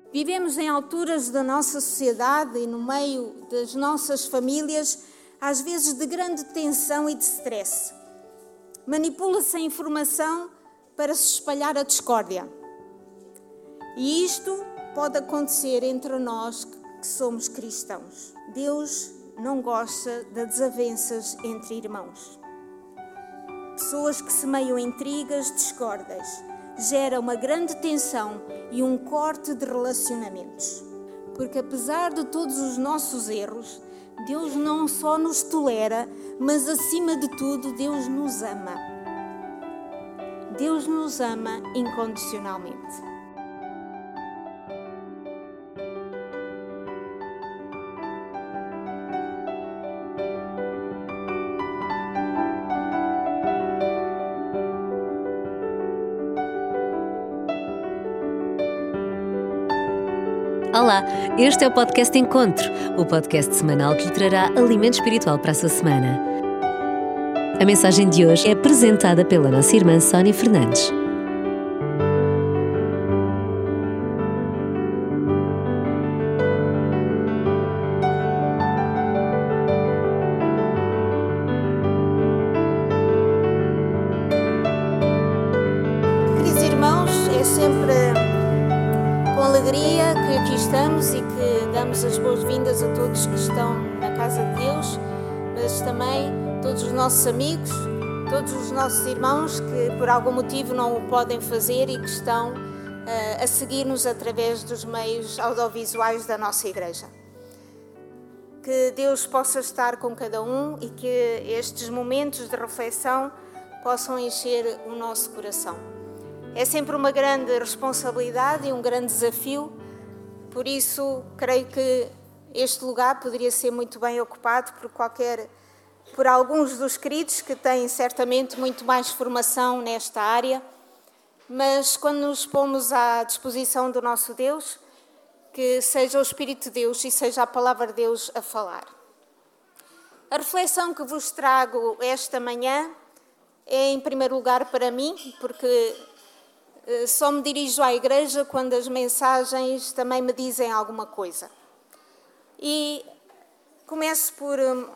Vivemos em alturas da nossa sociedade e no meio das nossas famílias, às vezes de grande tensão e de stress. Manipula-se a informação para se espalhar a discórdia. E isto pode acontecer entre nós que somos cristãos. Deus não gosta de desavenças entre irmãos. Pessoas que semeiam intrigas, discórdias, gera uma grande tensão e um corte de relacionamentos. Porque apesar de todos os nossos erros, Deus não só nos tolera, mas acima de tudo, Deus nos ama. Deus nos ama incondicionalmente. Olá, este é o podcast Encontro, o podcast semanal que lhe trará alimento espiritual para a sua semana. A mensagem de hoje é apresentada pela nossa irmã Sónia Fernandes. Queridos irmãos, é sempre com alegria que aqui estamos e que damos as boas-vindas a todos que estão na casa de Deus, mas também todos os nossos amigos, todos os nossos irmãos que por algum motivo não o podem fazer e que estão a seguir-nos através dos meios audiovisuais da nossa igreja. Que Deus possa estar com cada um e que estes momentos de reflexão possam encher o nosso coração. É sempre uma grande responsabilidade e um grande desafio, por isso creio que este lugar poderia ser muito bem ocupado por alguns dos queridos que têm certamente muito mais formação nesta área, mas quando nos pomos à disposição do nosso Deus, que seja o Espírito de Deus e seja a Palavra de Deus a falar. A reflexão que vos trago esta manhã é em primeiro lugar para mim, porque só me dirijo à igreja quando as mensagens também me dizem alguma coisa. E começo por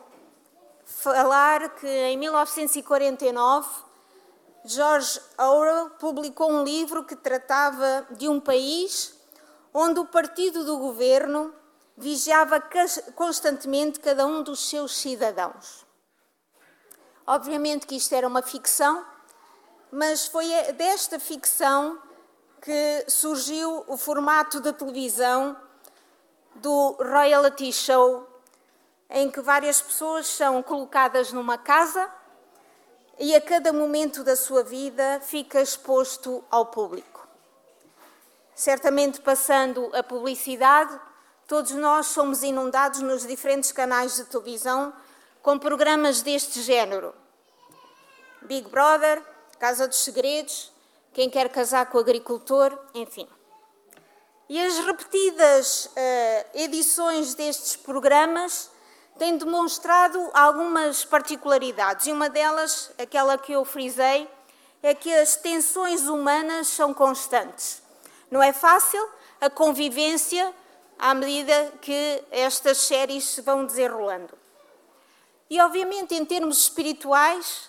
falar que em 1949, George Orwell publicou um livro que tratava de um país onde o partido do governo vigiava constantemente cada um dos seus cidadãos. Obviamente que isto era uma ficção, mas foi desta ficção que surgiu o formato de televisão do reality show, em que várias pessoas são colocadas numa casa e a cada momento da sua vida fica exposto ao público. Certamente passando a publicidade, todos nós somos inundados nos diferentes canais de televisão com programas deste género. Big Brother, Casa dos Segredos, Quem Quer Casar com o Agricultor, enfim. E as repetidas edições destes programas têm demonstrado algumas particularidades. E uma delas, aquela que eu frisei, é que as tensões humanas são constantes. Não é fácil a convivência à medida que estas séries se vão desenrolando. E, obviamente, em termos espirituais,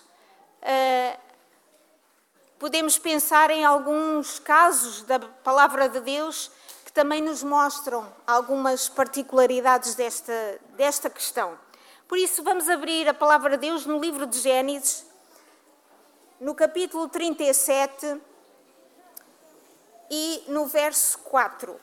podemos pensar em alguns casos da Palavra de Deus que também nos mostram algumas particularidades desta questão. Por isso, vamos abrir a Palavra de Deus no livro de Gênesis, no capítulo 37 e no verso 4.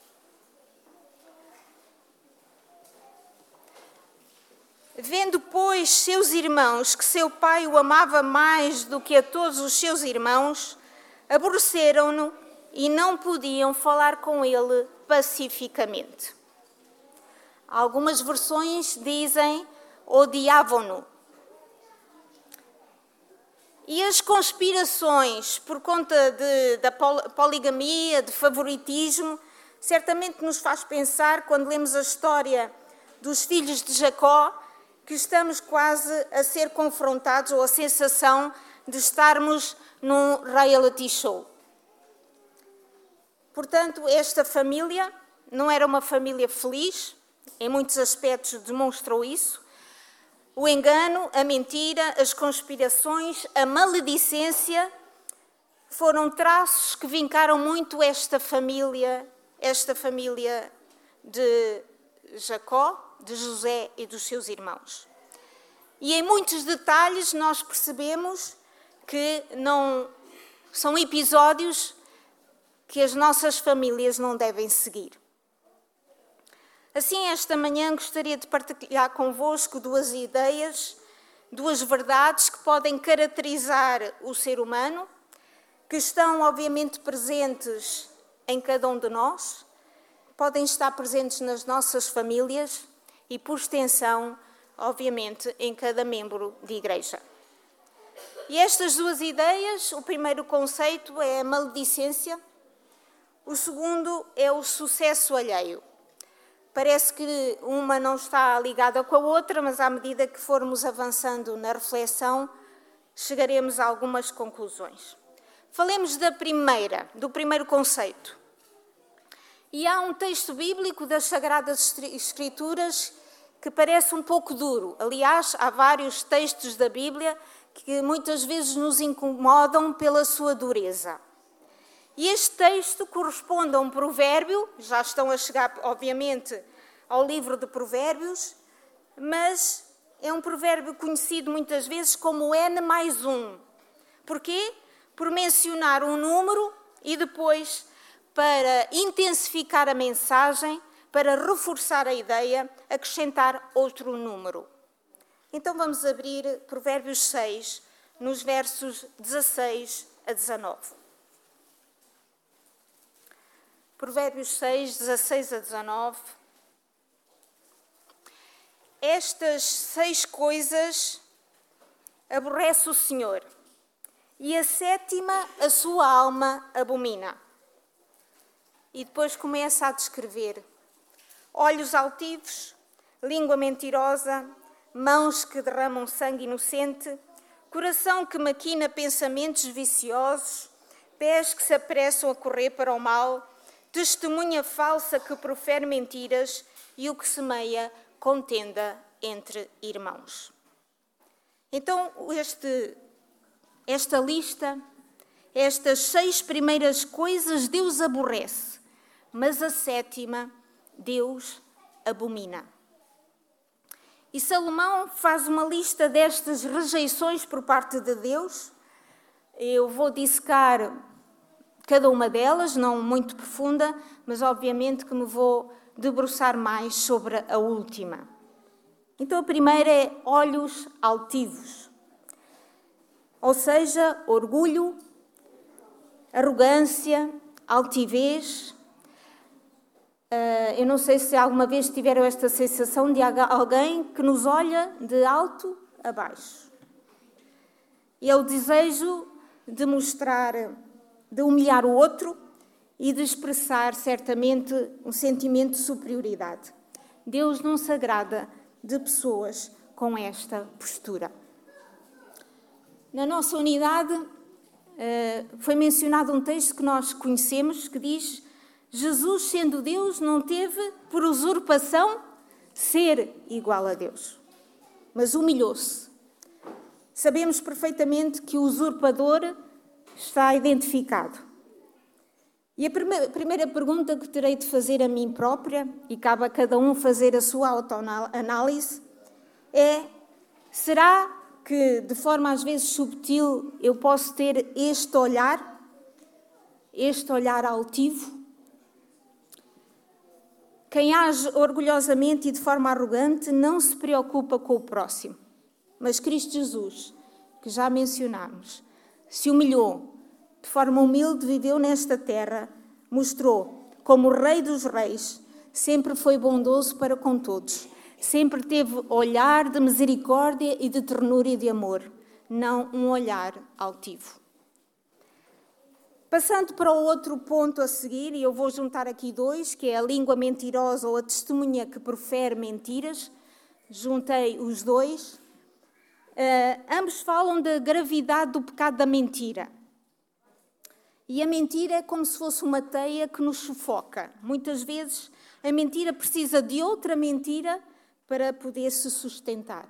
Vendo, pois, seus irmãos que seu pai o amava mais do que a todos os seus irmãos, aborreceram-no e não podiam falar com ele pacificamente. Algumas versões dizem odiavam-no. E as conspirações por conta da poligamia, de favoritismo, certamente nos faz pensar, quando lemos a história dos filhos de Jacó, que estamos quase a ser confrontados, ou a sensação de estarmos num reality show. Portanto, esta família não era uma família feliz, em muitos aspectos demonstrou isso. O engano, a mentira, as conspirações, a maledicência foram traços que vincaram muito esta família de Jacó, de José e dos seus irmãos. E em muitos detalhes nós percebemos que não são episódios que as nossas famílias não devem seguir. Assim, esta manhã gostaria de partilhar convosco duas ideias, duas verdades que podem caracterizar o ser humano, que estão obviamente presentes em cada um de nós, podem estar presentes nas nossas famílias e, por extensão, obviamente, em cada membro de igreja. E estas duas ideias, o primeiro conceito é a maledicência, o segundo é o sucesso alheio. Parece que uma não está ligada com a outra, mas à medida que formos avançando na reflexão, chegaremos a algumas conclusões. Falemos do primeiro conceito. E há um texto bíblico das Sagradas Escrituras que parece um pouco duro. Aliás, há vários textos da Bíblia que muitas vezes nos incomodam pela sua dureza. E este texto corresponde a um provérbio, já estão a chegar, obviamente, ao livro de Provérbios, mas é um provérbio conhecido muitas vezes como N+1. Porquê? Por mencionar um número e depois, para intensificar a mensagem, para reforçar a ideia, acrescentar outro número. Então vamos abrir Provérbios 6, nos versos 16 a 19. Provérbios 6, 16 a 19. Estas 6 coisas aborrece o Senhor, e a 7ª a sua alma abomina. E depois começa a descrever: olhos altivos, língua mentirosa, mãos que derramam sangue inocente, coração que maquina pensamentos viciosos, pés que se apressam a correr para o mal, testemunha falsa que profere mentiras e o que semeia contenda entre irmãos. Então, esta lista, estas 6 primeiras coisas Deus aborrece, mas a 7ª Deus abomina. E Salomão faz uma lista destas rejeições por parte de Deus. Eu vou dissecar cada uma delas, não muito profunda, mas obviamente que me vou debruçar mais sobre a última. Então a primeira é olhos altivos, ou seja, orgulho, arrogância, altivez. Eu não sei se alguma vez tiveram esta sensação de alguém que nos olha de alto a baixo. E é o desejo de mostrar, de humilhar o outro e de expressar certamente um sentimento de superioridade. Deus não se agrada de pessoas com esta postura. Na nossa unidade foi mencionado um texto que nós conhecemos que diz: Jesus, sendo Deus, não teve por usurpação ser igual a Deus, mas humilhou-se. Sabemos perfeitamente que o usurpador está identificado. E a primeira pergunta que terei de fazer a mim própria, e cabe a cada um fazer a sua autoanálise, é: será que, de forma às vezes subtil, eu posso ter este olhar altivo? Quem age orgulhosamente e de forma arrogante não se preocupa com o próximo. Mas Cristo Jesus, que já mencionámos, se humilhou, de forma humilde viveu nesta terra, mostrou como o Rei dos Reis, sempre foi bondoso para com todos, sempre teve olhar de misericórdia e de ternura e de amor, não um olhar altivo. Passando para o outro ponto a seguir, e eu vou juntar aqui 2, que é a língua mentirosa ou a testemunha que profere mentiras. Juntei os 2. Ambos falam da gravidade do pecado da mentira. E a mentira é como se fosse uma teia que nos sufoca. Muitas vezes a mentira precisa de outra mentira para poder se sustentar.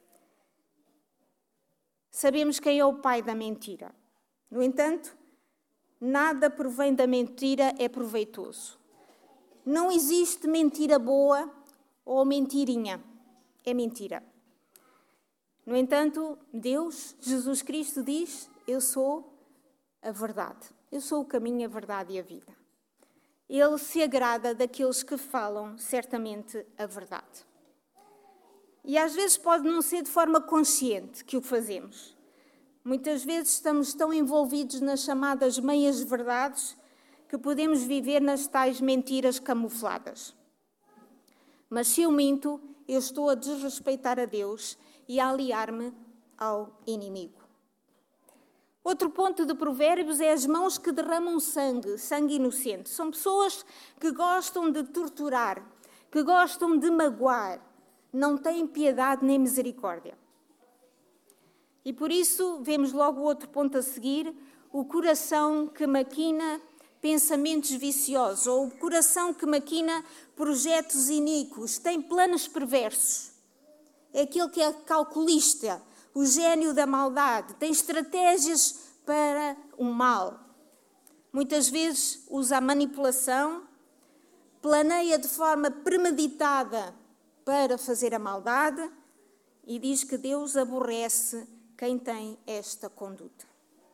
Sabemos quem é o pai da mentira. No entanto, nada provém da mentira é proveitoso. Não existe mentira boa ou mentirinha. É mentira. No entanto, Deus, Jesus Cristo diz: eu sou a verdade. Eu sou o caminho, a verdade e a vida. Ele se agrada daqueles que falam certamente a verdade. E às vezes pode não ser de forma consciente que o fazemos. Muitas vezes estamos tão envolvidos nas chamadas meias-verdades que podemos viver nas tais mentiras camufladas. Mas se eu minto, eu estou a desrespeitar a Deus e a aliar-me ao inimigo. Outro ponto de Provérbios é as mãos que derramam sangue, sangue inocente. São pessoas que gostam de torturar, que gostam de magoar, não têm piedade nem misericórdia. E por isso, vemos logo o outro ponto a seguir, o coração que maquina pensamentos viciosos, ou o coração que maquina projetos iníquos, tem planos perversos. É aquele que é calculista, o gênio da maldade, tem estratégias para o mal. Muitas vezes usa a manipulação, planeia de forma premeditada para fazer a maldade e diz que Deus aborrece quem tem esta conduta.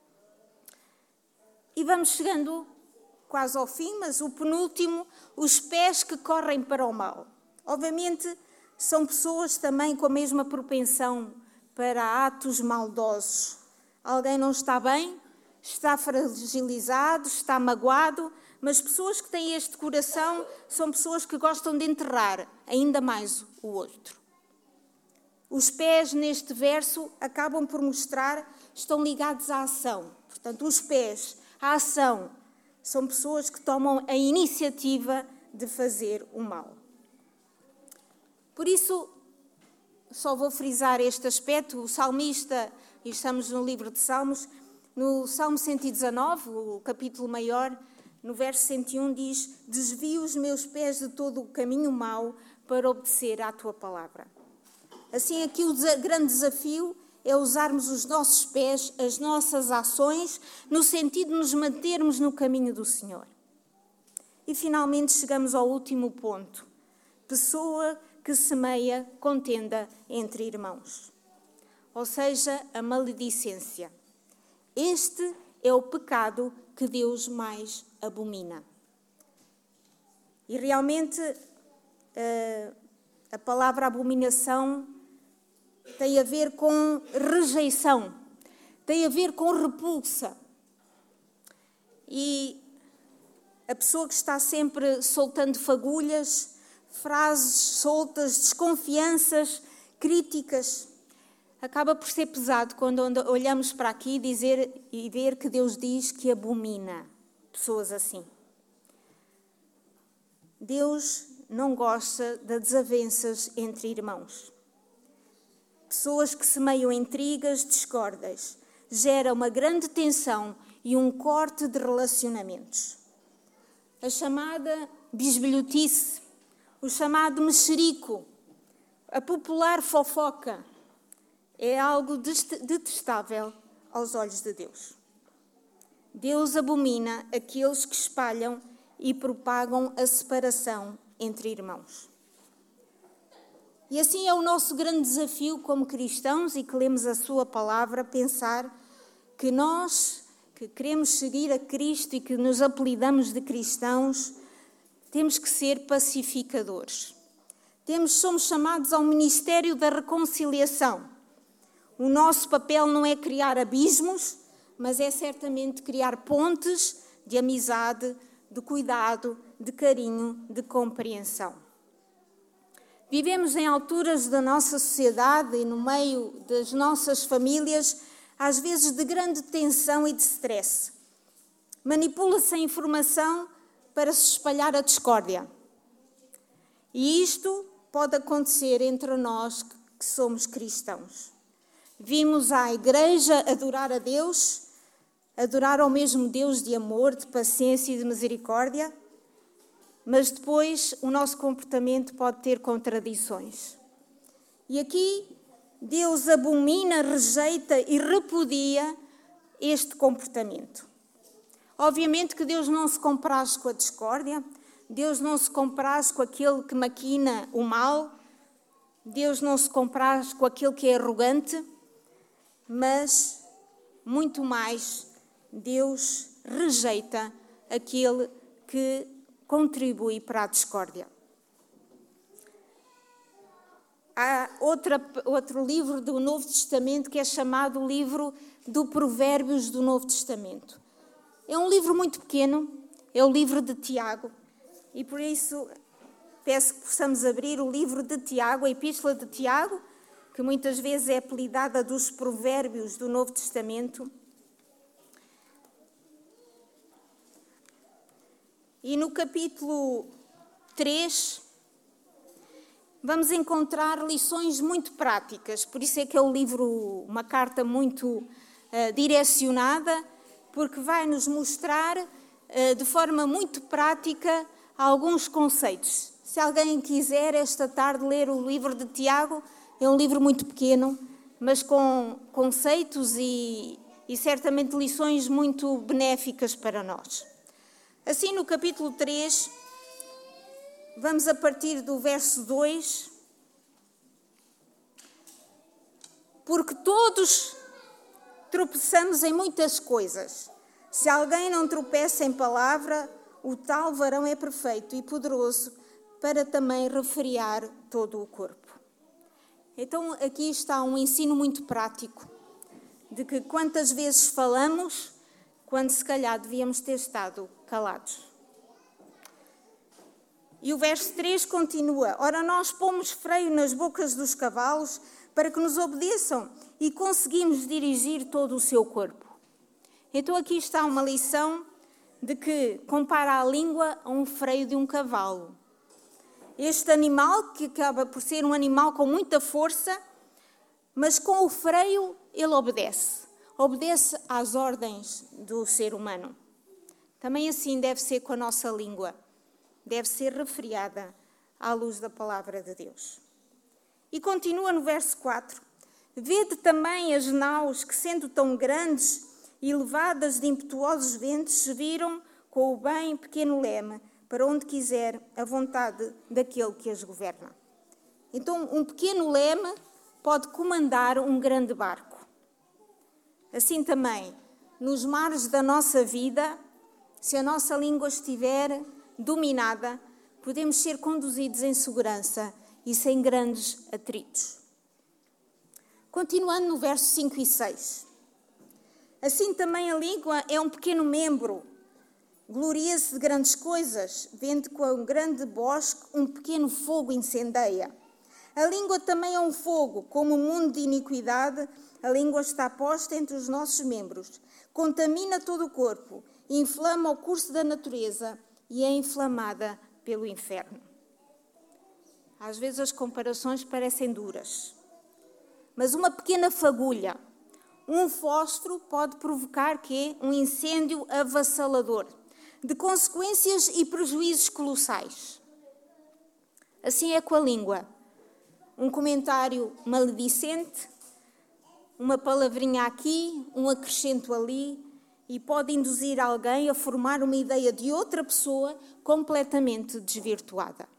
E vamos chegando quase ao fim, mas o penúltimo, os pés que correm para o mal. Obviamente, são pessoas também com a mesma propensão para atos maldosos. Alguém não está bem, está fragilizado, está magoado, mas pessoas que têm este coração são pessoas que gostam de enterrar ainda mais o outro. Os pés neste verso acabam por mostrar, estão ligados à ação. Portanto, os pés, a ação, são pessoas que tomam a iniciativa de fazer o mal. Por isso, só vou frisar este aspecto. O salmista, e estamos no livro de Salmos, no Salmo 119, o capítulo maior, no verso 101 diz: desvio os meus pés de todo o caminho mau para obedecer à tua palavra. Assim, aqui o grande desafio é usarmos os nossos pés, as nossas ações, no sentido de nos mantermos no caminho do Senhor. E finalmente chegamos ao último ponto. Pessoa que semeia contenda entre irmãos. Ou seja, a maledicência. Este é o pecado que Deus mais abomina. E realmente a palavra abominação tem a ver com rejeição, tem a ver com repulsa. E a pessoa que está sempre soltando fagulhas, frases soltas, desconfianças, críticas, acaba por ser pesado quando olhamos para aqui e ver que Deus diz que abomina pessoas assim. Deus não gosta de desavenças entre irmãos. Pessoas que semeiam intrigas, discórdias, geram uma grande tensão e um corte de relacionamentos. A chamada bisbilhotice, o chamado mexerico, a popular fofoca, é algo detestável aos olhos de Deus. Deus abomina aqueles que espalham e propagam a separação entre irmãos. E assim é o nosso grande desafio como cristãos e que lemos a sua palavra, pensar que nós, que queremos seguir a Cristo e que nos apelidamos de cristãos, temos que ser pacificadores. Somos chamados ao ministério da reconciliação. O nosso papel não é criar abismos, mas é certamente criar pontes de amizade, de cuidado, de carinho, de compreensão. Vivemos em alturas da nossa sociedade e no meio das nossas famílias, às vezes de grande tensão e de stress. Manipula-se a informação para se espalhar a discórdia. E isto pode acontecer entre nós que somos cristãos. Vimos a igreja adorar a Deus, adorar ao mesmo Deus de amor, de paciência e de misericórdia, mas depois o nosso comportamento pode ter contradições. E aqui Deus abomina, rejeita e repudia este comportamento. Obviamente que Deus não se compraz com a discórdia, Deus não se compraz com aquele que maquina o mal, Deus não se compraz com aquele que é arrogante, mas muito mais Deus rejeita aquele que contribui para a discórdia. Há outro livro do Novo Testamento que é chamado o livro do Provérbios do Novo Testamento. É um livro muito pequeno, é o livro de Tiago, e por isso peço que possamos abrir o livro de Tiago, a Epístola de Tiago, que muitas vezes é apelidada dos Provérbios do Novo Testamento. E no capítulo 3, vamos encontrar lições muito práticas. Por isso é que é um livro, uma carta muito direcionada, porque vai nos mostrar de forma muito prática alguns conceitos. Se alguém quiser esta tarde ler o livro de Tiago, é um livro muito pequeno, mas com conceitos e certamente lições muito benéficas para nós. Assim, no capítulo 3, vamos a partir do verso 2. Porque todos tropeçamos em muitas coisas. Se alguém não tropeça em palavra, o tal varão é perfeito e poderoso para também refrear todo o corpo. Então, aqui está um ensino muito prático de que quantas vezes falamos, quando se calhar devíamos ter estado calados. E o verso 3 continua: Ora, nós pomos freio nas bocas dos cavalos para que nos obedeçam e conseguimos dirigir todo o seu corpo. Então aqui está uma lição de que compara a língua a um freio de um cavalo. Este animal, que acaba por ser um animal com muita força, mas com o freio ele obedece. Obedece às ordens do ser humano. Também assim deve ser com a nossa língua. Deve ser refreada à luz da palavra de Deus. E continua no verso 4. Vede também as naus que, sendo tão grandes e levadas de impetuosos ventos, se viram com o bem pequeno leme, para onde quiser a vontade daquele que as governa. Então, um pequeno leme pode comandar um grande barco. Assim também, nos mares da nossa vida, se a nossa língua estiver dominada, podemos ser conduzidos em segurança e sem grandes atritos. Continuando no verso 5 e 6. Assim também a língua é um pequeno membro, gloria-se de grandes coisas, vendo com um grande bosque um pequeno fogo incendeia. A língua também é um fogo, como um mundo de iniquidade, a língua está posta entre os nossos membros, contamina todo o corpo, inflama o curso da natureza e é inflamada pelo inferno. Às vezes as comparações parecem duras, mas uma pequena fagulha, um fósforo pode provocar um incêndio avassalador, de consequências e prejuízos colossais. Assim é com a língua. Um comentário maledicente, uma palavrinha aqui, um acrescento ali, e pode induzir alguém a formar uma ideia de outra pessoa completamente desvirtuada.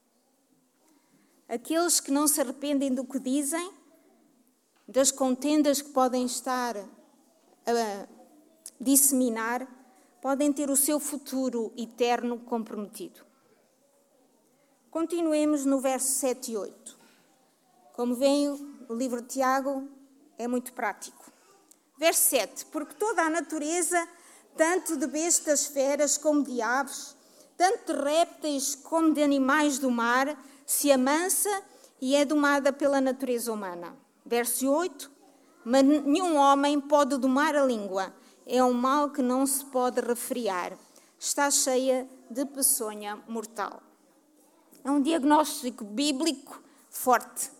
Aqueles que não se arrependem do que dizem, das contendas que podem estar a disseminar, podem ter o seu futuro eterno comprometido. Continuemos no verso 7 e 8. Como veem, o livro de Tiago é muito prático. Verso 7. Porque toda a natureza, tanto de bestas feras como de aves, tanto de répteis como de animais do mar, se amansa e é domada pela natureza humana. Verso 8. Mas nenhum homem pode domar a língua. É um mal que não se pode refrear. Está cheia de peçonha mortal. É um diagnóstico bíblico forte.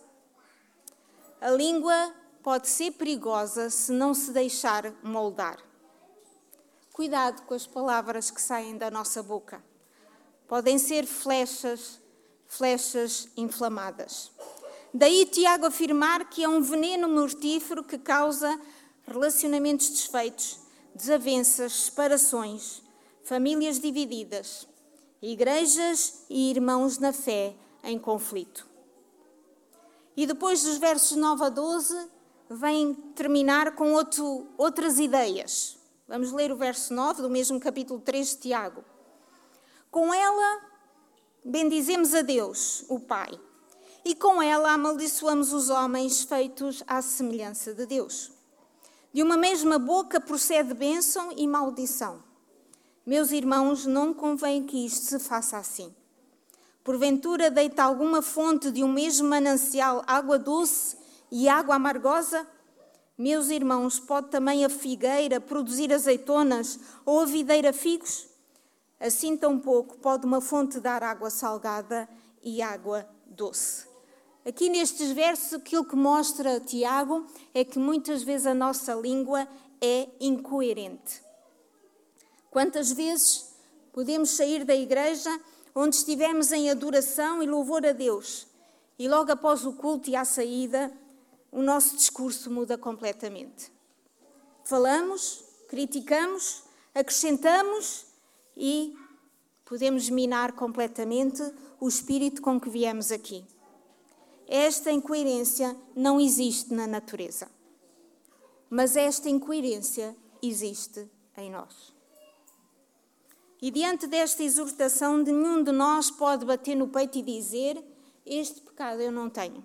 A língua pode ser perigosa se não se deixar moldar. cuidado com as palavras que saem da nossa boca. Podem ser flechas inflamadas. Daí Tiago afirmar que é um veneno mortífero que causa relacionamentos desfeitos, desavenças, separações, famílias divididas, igrejas e irmãos na fé em conflito. E depois dos versos 9 a 12, vem terminar com outras ideias. Vamos ler o verso 9 do mesmo capítulo 3 de Tiago. Com ela bendizemos a Deus, o Pai, e com ela amaldiçoamos os homens feitos à semelhança de Deus. De uma mesma boca procede bênção e maldição. Meus irmãos, não convém que isto se faça assim. Porventura deita alguma fonte de um mesmo manancial água doce e água amargosa? Meus irmãos, pode também a figueira produzir azeitonas ou a videira figos? Assim tampouco pode uma fonte dar água salgada e água doce. Aqui nestes versos, aquilo que mostra Tiago é que muitas vezes a nossa língua é incoerente. Quantas vezes podemos sair da igreja onde estivemos em adoração e louvor a Deus e logo após o culto e a saída, o nosso discurso muda completamente. Falamos, criticamos, acrescentamos e podemos minar completamente o espírito com que viemos aqui. Esta incoerência não existe na natureza, mas esta incoerência existe em nós. E diante desta exortação, nenhum de nós pode bater no peito e dizer: este pecado eu não tenho.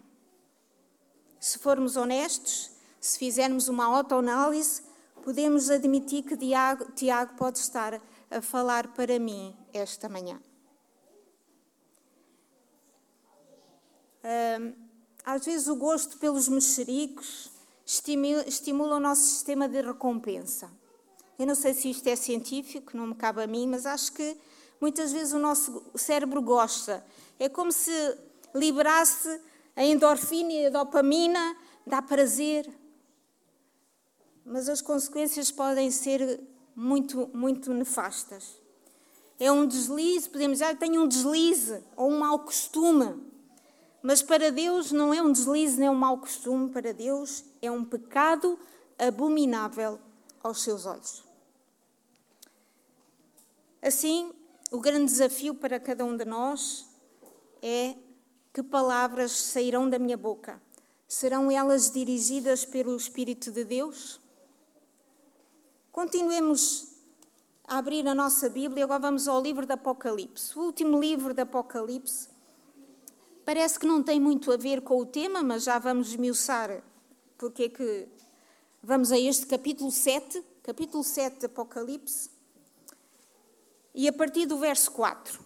Se formos honestos, se fizermos uma autoanálise, podemos admitir que Tiago pode estar a falar para mim esta manhã. Às vezes o gosto pelos mexericos estimula o nosso sistema de recompensa. Eu não sei se isto é científico, não me cabe a mim, mas acho que muitas vezes o nosso cérebro gosta. É como se liberasse a endorfina e a dopamina, dá prazer. Mas as consequências podem ser muito, muito nefastas. É um deslize, podemos dizer, tenho um deslize ou um mau costume. Mas para Deus não é um deslize nem um mau costume, para Deus é um pecado abominável aos seus olhos. Assim, o grande desafio para cada um de nós é: que palavras sairão da minha boca? Serão elas dirigidas pelo Espírito de Deus? Continuemos a abrir a nossa Bíblia. Agora vamos ao livro do Apocalipse. O último livro do Apocalipse parece que não tem muito a ver com o tema, mas já vamos esmiuçar porque é que vamos a este capítulo 7 de Apocalipse, e a partir do verso 4.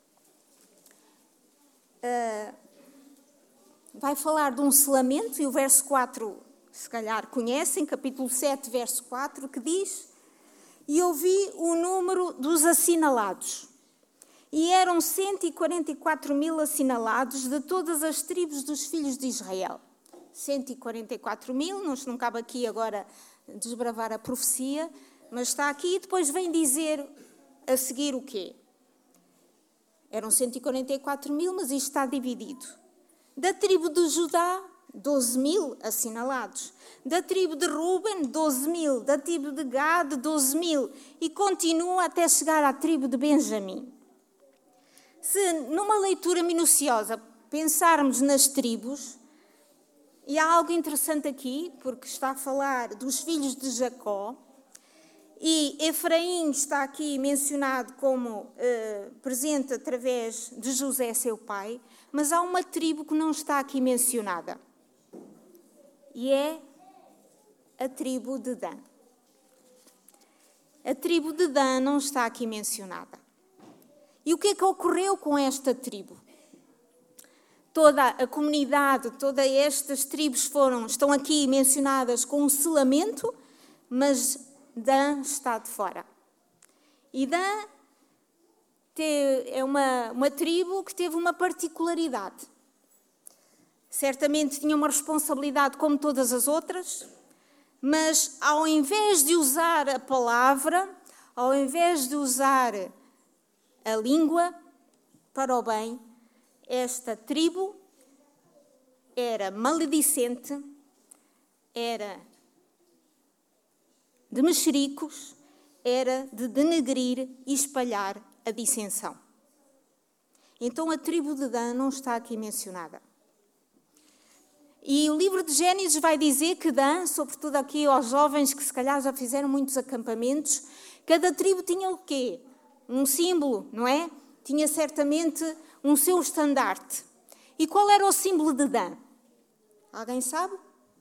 Vai falar de um selamento, e o verso 4, se calhar conhecem, capítulo 7, verso 4, que diz: e ouvi o número dos assinalados, e eram 144.000 assinalados de todas as tribos dos filhos de Israel. 144.000, não cabe aqui agora desbravar a profecia, mas está aqui, e depois vem dizer a seguir o quê? Eram 144.000, mas isto está dividido. Da tribo de Judá, 12.000 assinalados. Da tribo de Ruben, 12.000. Da tribo de Gad, 12.000. E continua até chegar à tribo de Benjamim. Se numa leitura minuciosa pensarmos nas tribos, e há algo interessante aqui, porque está a falar dos filhos de Jacó, e Efraim está aqui mencionado como presente através de José, seu pai, mas há uma tribo que não está aqui mencionada, e é a tribo de Dan. A tribo de Dan não está aqui mencionada. E o que é que ocorreu com esta tribo? Toda a comunidade, todas estas tribos estão aqui mencionadas com um selamento, mas Dan está de fora. E Dan é uma tribo que teve uma particularidade. Certamente tinha uma responsabilidade como todas as outras, mas ao invés de usar a palavra, ao invés de usar a língua para o bem, esta tribo era maledicente, era de mexericos, era de denegrir e espalhar a dissensão. Então a tribo de Dan não está aqui mencionada. E o livro de Gênesis vai dizer que Dan, sobretudo aqui aos jovens que se calhar já fizeram muitos acampamentos, cada tribo tinha o quê? Um símbolo, não é? Tinha certamente um seu estandarte. E qual era o símbolo de Dan? Alguém sabe?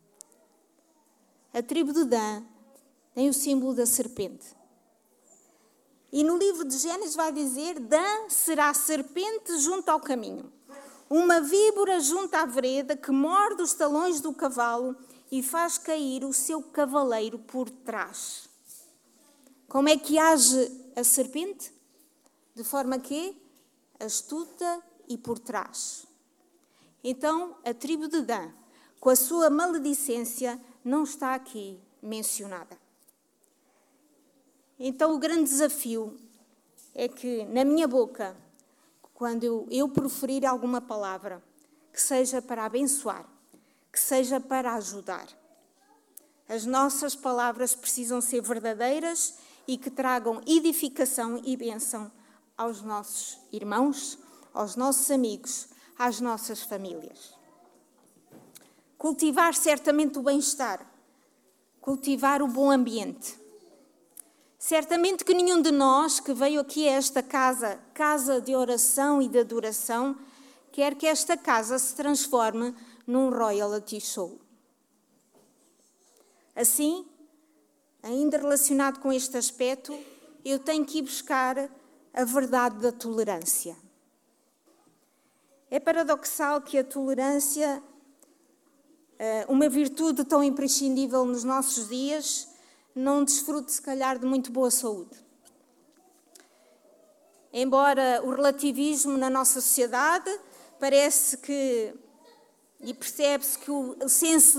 A tribo de Dan tem o símbolo da serpente. E no livro de Gênesis vai dizer: Dan será serpente junto ao caminho, uma víbora junto à vereda que morde os talões do cavalo e faz cair o seu cavaleiro por trás. Como é que age a serpente? De forma que astuta e por trás. Então, a tribo de Dan, com a sua maledicência, não está aqui mencionada. Então, o grande desafio é que, na minha boca, quando eu proferir alguma palavra, que seja para abençoar, que seja para ajudar. As nossas palavras precisam ser verdadeiras e que tragam edificação e bênção aos nossos irmãos, aos nossos amigos, às nossas famílias. Cultivar certamente o bem-estar, cultivar o bom ambiente. Certamente que nenhum de nós que veio aqui a esta casa de oração e de adoração, quer que esta casa se transforme num royalty show. Assim, ainda relacionado com este aspecto, eu tenho que ir buscar a verdade da tolerância. É paradoxal que a tolerância, uma virtude tão imprescindível nos nossos dias, não desfrute, se calhar, de muito boa saúde. Embora o relativismo na nossa sociedade parece que, e percebe-se que o senso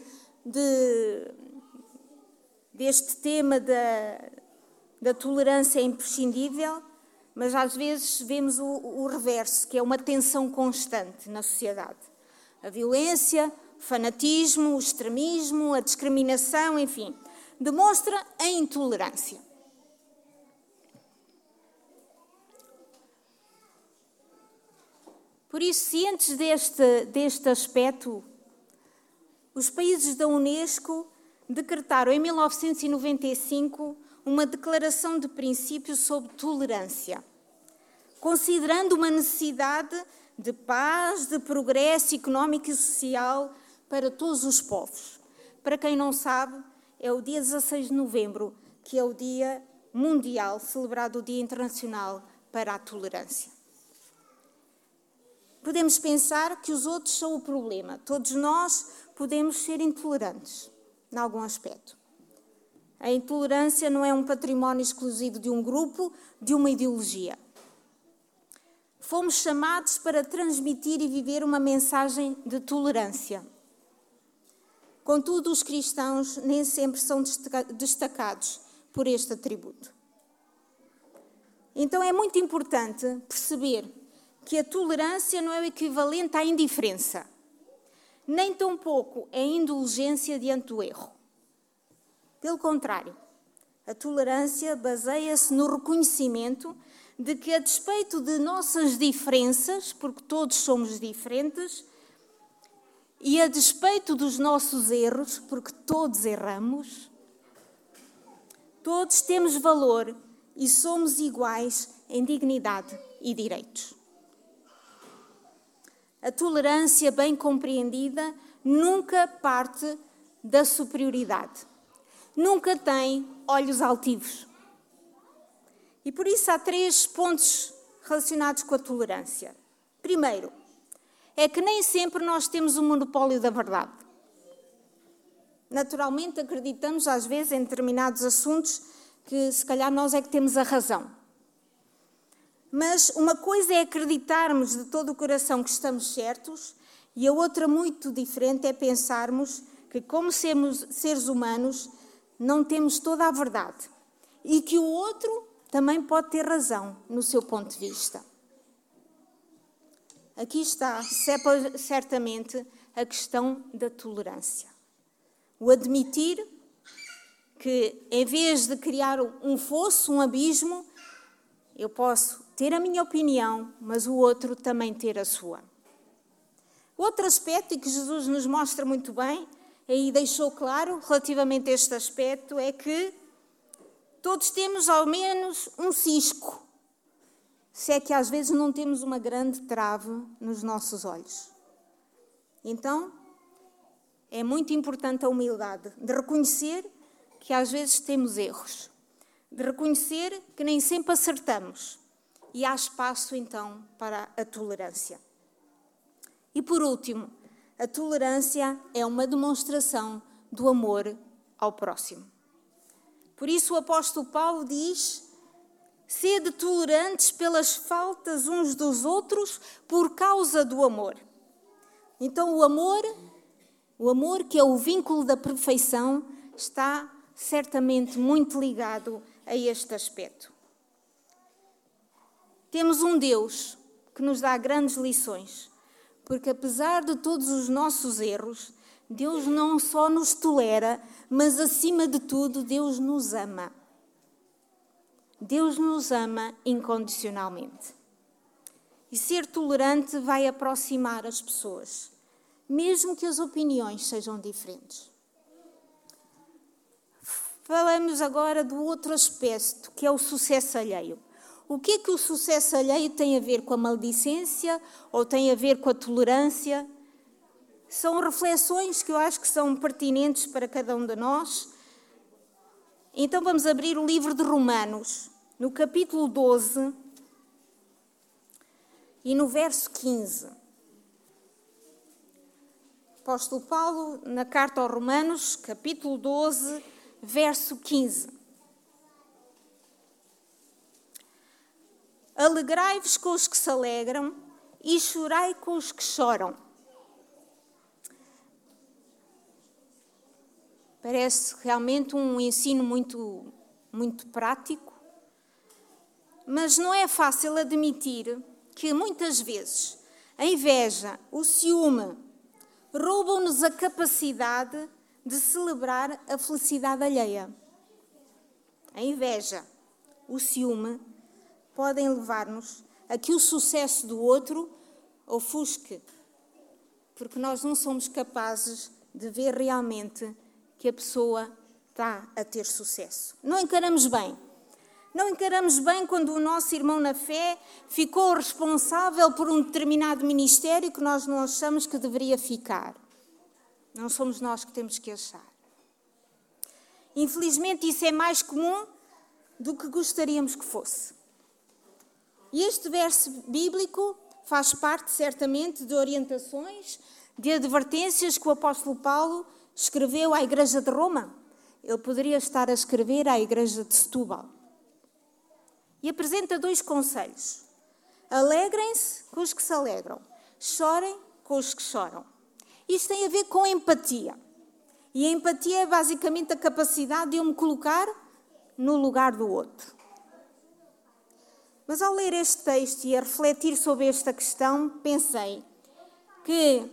deste tema da tolerância é imprescindível, mas às vezes vemos o reverso, que é uma tensão constante na sociedade. A violência, o fanatismo, o extremismo, a discriminação, enfim, demonstra a intolerância. Por isso, cientes deste aspecto, os países da Unesco decretaram em 1995 uma declaração de princípios sobre tolerância, considerando uma necessidade de paz, de progresso económico e social para todos os povos. Para quem não sabe, é o dia 16 de novembro, que é o Dia Mundial, celebrado o Dia Internacional para a Tolerância. Podemos pensar que os outros são o problema. Todos nós podemos ser intolerantes, em algum aspecto. A intolerância não é um património exclusivo de um grupo, de uma ideologia. Fomos chamados para transmitir e viver uma mensagem de tolerância. Contudo, os cristãos nem sempre são destacados por este atributo. Então é muito importante perceber que a tolerância não é o equivalente à indiferença, nem tampouco é indulgência diante do erro. Pelo contrário, a tolerância baseia-se no reconhecimento de que, a despeito de nossas diferenças, porque todos somos diferentes, e a despeito dos nossos erros, porque todos erramos, todos temos valor e somos iguais em dignidade e direitos. A tolerância bem compreendida nunca parte da superioridade, nunca tem olhos altivos. E por isso há 3 pontos relacionados com a tolerância. Primeiro, é que nem sempre nós temos o monopólio da verdade. Naturalmente acreditamos às vezes em determinados assuntos que se calhar nós é que temos a razão. Mas uma coisa é acreditarmos de todo o coração que estamos certos e a outra muito diferente é pensarmos que, como seres humanos, não temos toda a verdade e que o outro também pode ter razão no seu ponto de vista. Aqui está, certamente, a questão da tolerância. O admitir que, em vez de criar um fosso, um abismo, eu posso ter a minha opinião, mas o outro também ter a sua. Outro aspecto, e que Jesus nos mostra muito bem, e deixou claro relativamente a este aspecto, é que todos temos ao menos um cisco, se é que às vezes não temos uma grande trave nos nossos olhos. Então, é muito importante a humildade de reconhecer que às vezes temos erros, de reconhecer que nem sempre acertamos e há espaço então para a tolerância. E por último, a tolerância é uma demonstração do amor ao próximo. Por isso o apóstolo Paulo diz: sede tolerantes pelas faltas uns dos outros por causa do amor. Então o amor que é o vínculo da perfeição, está certamente muito ligado a este aspecto. Temos um Deus que nos dá grandes lições, porque apesar de todos os nossos erros, Deus não só nos tolera, mas acima de tudo, Deus nos ama. Deus nos ama incondicionalmente. E ser tolerante vai aproximar as pessoas, mesmo que as opiniões sejam diferentes. Falamos agora do outro aspecto, que é o sucesso alheio. O que é que o sucesso alheio tem a ver com a maledicência ou tem a ver com a tolerância? São reflexões que eu acho que são pertinentes para cada um de nós. Então vamos abrir o livro de Romanos, no capítulo 12 e no verso 15. Apóstolo Paulo, na carta aos Romanos, capítulo 12, verso 15. Alegrai-vos com os que se alegram e chorai com os que choram. Parece realmente um ensino muito prático, mas não é fácil admitir que muitas vezes a inveja, o ciúme, roubam-nos a capacidade de celebrar a felicidade alheia. A inveja, o ciúme, podem levar-nos a que o sucesso do outro ofusque, porque nós não somos capazes de ver realmente que a pessoa está a ter sucesso. Não encaramos bem. Não encaramos bem quando o nosso irmão na fé ficou responsável por um determinado ministério que nós não achamos que deveria ficar. Não somos nós que temos que achar. Infelizmente, isso é mais comum do que gostaríamos que fosse. E este verso bíblico faz parte, certamente, de orientações, de advertências que o apóstolo Paulo escreveu à igreja de Roma. Ele poderia estar a escrever à igreja de Setúbal. E apresenta dois conselhos. Alegrem-se com os que se alegram. Chorem com os que choram. Isto tem a ver com empatia. E a empatia é basicamente a capacidade de eu me colocar no lugar do outro. Mas ao ler este texto e a refletir sobre esta questão, pensei que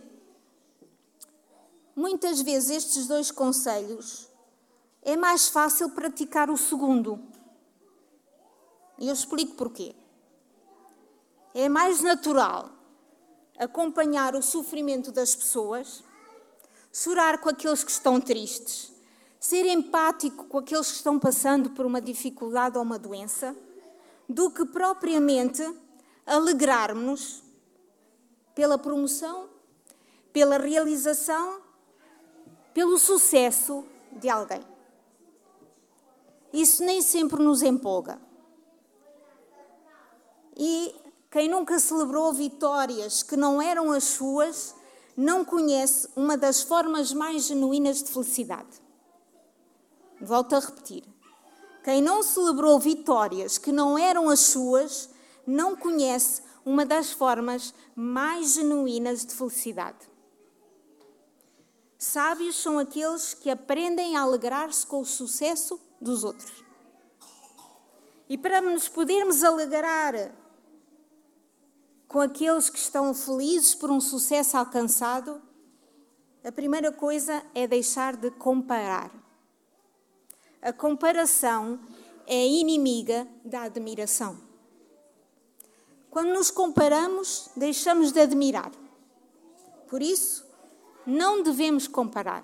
muitas vezes estes dois conselhos é mais fácil praticar o segundo. E eu explico porquê. É mais natural acompanhar o sofrimento das pessoas, chorar com aqueles que estão tristes, ser empático com aqueles que estão passando por uma dificuldade ou uma doença, do que propriamente alegrarmos pela promoção, pela realização, pelo sucesso de alguém. Isso nem sempre nos empolga. E quem nunca celebrou vitórias que não eram as suas, não conhece uma das formas mais genuínas de felicidade. Volto a repetir. Quem não celebrou vitórias que não eram as suas, não conhece uma das formas mais genuínas de felicidade. Sábios são aqueles que aprendem a alegrar-se com o sucesso dos outros. E para nos podermos alegrar com aqueles que estão felizes por um sucesso alcançado, a primeira coisa é deixar de comparar. A comparação é inimiga da admiração. Quando nos comparamos, deixamos de admirar. Por isso, não devemos comparar.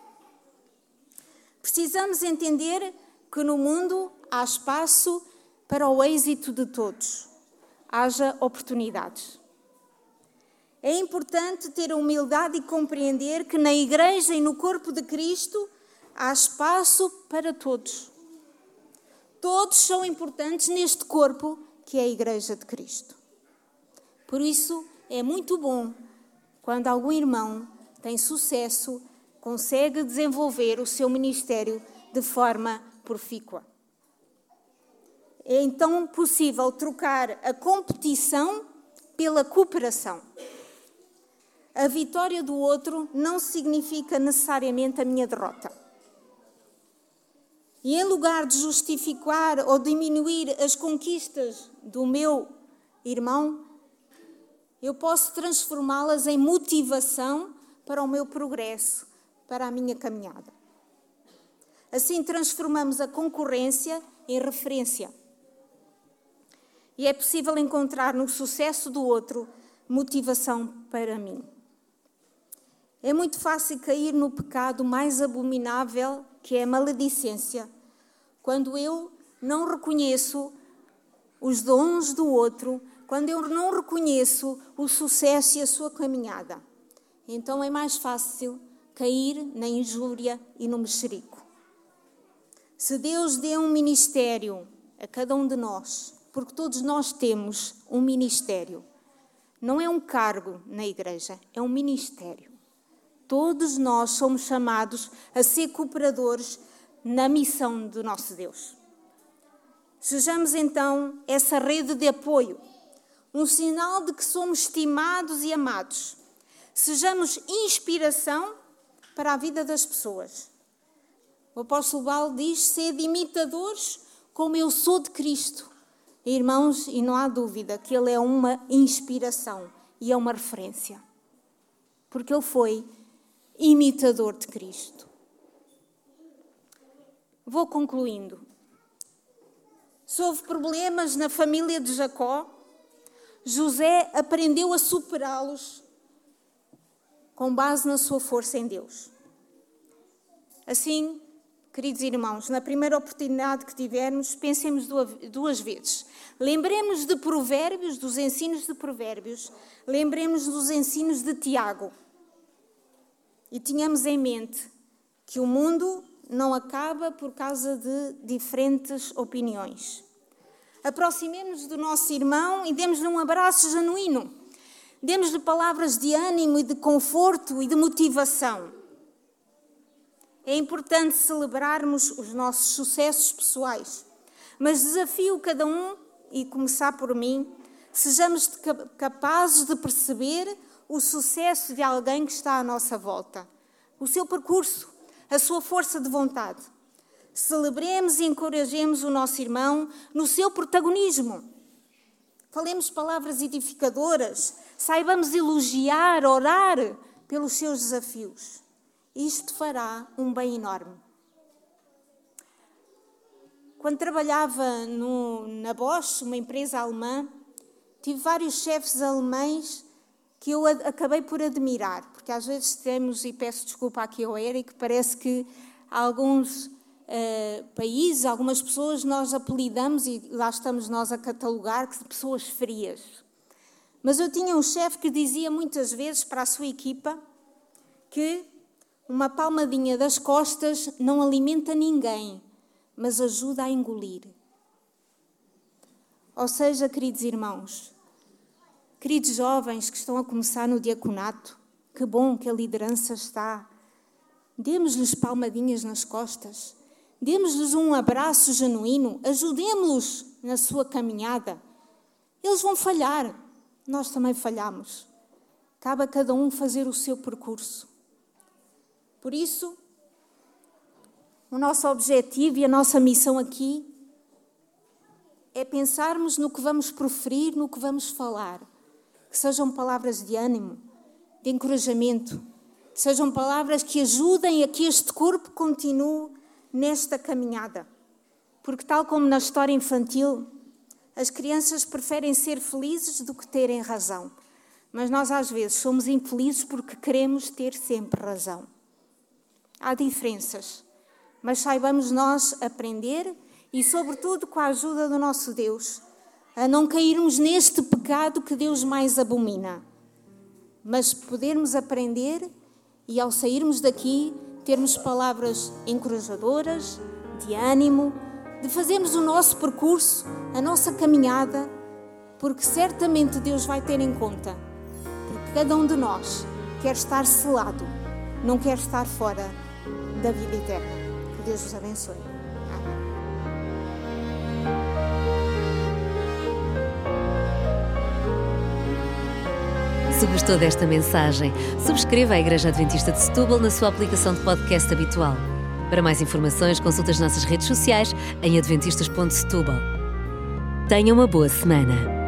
Precisamos entender que no mundo há espaço para o êxito de todos. Haja oportunidades. É importante ter a humildade e compreender que na Igreja e no corpo de Cristo há espaço para todos. Todos são importantes neste corpo que é a Igreja de Cristo. Por isso, é muito bom quando algum irmão tem sucesso, consegue desenvolver o seu ministério de forma profícua. É então possível trocar a competição pela cooperação. A vitória do outro não significa necessariamente a minha derrota. E em lugar de justificar ou diminuir as conquistas do meu irmão, eu posso transformá-las em motivação para o meu progresso, para a minha caminhada. Assim transformamos a concorrência em referência. E é possível encontrar no sucesso do outro motivação para mim. É muito fácil cair no pecado mais abominável, que é a maledicência, quando eu não reconheço os dons do outro, quando eu não reconheço o sucesso e a sua caminhada. Então é mais fácil cair na injúria e no mexerico. Se Deus deu um ministério a cada um de nós, porque todos nós temos um ministério, não é um cargo na igreja, é um ministério. Todos nós somos chamados a ser cooperadores na missão do nosso Deus. Sejamos então essa rede de apoio, um sinal de que somos estimados e amados. Sejamos inspiração para a vida das pessoas. O apóstolo Paulo diz: sede imitadores como eu sou de Cristo. Irmãos, e não há dúvida que ele é uma inspiração e é uma referência. Porque ele foi imitador de Cristo. Vou concluindo. Se houve problemas na família de Jacó, José aprendeu a superá-los com base na sua força em Deus. Assim, queridos irmãos, na primeira oportunidade que tivermos, pensemos duas vezes. Lembremos de Provérbios, dos ensinos de Provérbios, lembremos dos ensinos de Tiago. E tenhamos em mente que o mundo não acaba por causa de diferentes opiniões. Aproximemos-nos do nosso irmão e demos-lhe um abraço genuíno. Demos-lhe palavras de ânimo e de conforto e de motivação. É importante celebrarmos os nossos sucessos pessoais, mas desafio cada um, e começar por mim, sejamos capazes de perceber o sucesso de alguém que está à nossa volta, o seu percurso, a sua força de vontade. Celebremos e encorajemos o nosso irmão no seu protagonismo. Falemos palavras edificadoras, saibamos elogiar, orar pelos seus desafios. Isto fará um bem enorme. Quando trabalhava na Bosch, uma empresa alemã, tive vários chefes alemães que eu acabei por admirar, porque às vezes temos, e peço desculpa aqui ao Eric, parece que alguns países, algumas pessoas nós apelidamos, e lá estamos nós a catalogar, que pessoas frias. Mas eu tinha um chefe que dizia muitas vezes para a sua equipa que uma palmadinha das costas não alimenta ninguém, mas ajuda a engolir. Ou seja, queridos irmãos, queridos jovens que estão a começar no diaconato, que bom que a liderança está. Demos-lhes palmadinhas nas costas, demos-lhes um abraço genuíno, ajudemos-los na sua caminhada. Eles vão falhar, nós também falhamos. Cabe a cada um fazer o seu percurso. Por isso, o nosso objetivo e a nossa missão aqui é pensarmos no que vamos proferir, no que vamos falar. Que sejam palavras de ânimo, de encorajamento, que sejam palavras que ajudem a que este corpo continue nesta caminhada. Porque tal como na história infantil, as crianças preferem ser felizes do que terem razão. Mas nós às vezes somos infelizes porque queremos ter sempre razão. Há diferenças, mas saibamos nós aprender e, sobretudo, com a ajuda do nosso Deus, a não cairmos neste pecado que Deus mais abomina, mas podermos aprender e, ao sairmos daqui, termos palavras encorajadoras, de ânimo, de fazermos o nosso percurso, a nossa caminhada, porque certamente Deus vai ter em conta, porque cada um de nós quer estar selado, não quer estar fora da vida eterna. Que Deus vos abençoe. Se gostou desta mensagem, subscreva a Igreja Adventista de Setúbal na sua aplicação de podcast habitual. Para mais informações, consulte as nossas redes sociais em adventistas.setúbal. Tenha uma boa semana.